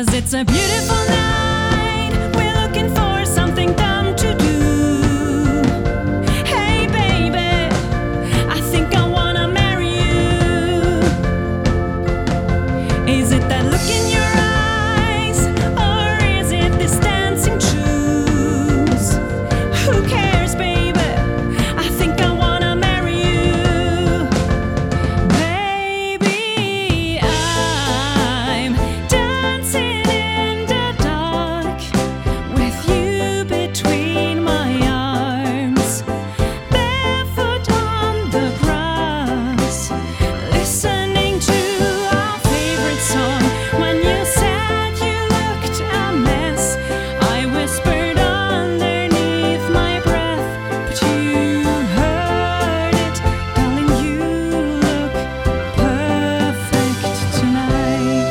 'Cause it's a beautiful night. We're looking for something dumb to do. Hey baby, I think I wanna marry you. Is it that look in your eyes, or is it this dancing shoes? Who cares, baby? I think I wanna marry you. Baby, I'm dancing in the dark with you between my arms, barefoot on the grass, listening to our favorite song. When you said you looked a mess, I whispered underneath my breath, but you heard it, darling. You look perfect tonight.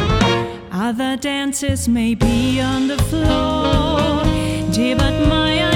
Other dances may be on the floor, dear, but my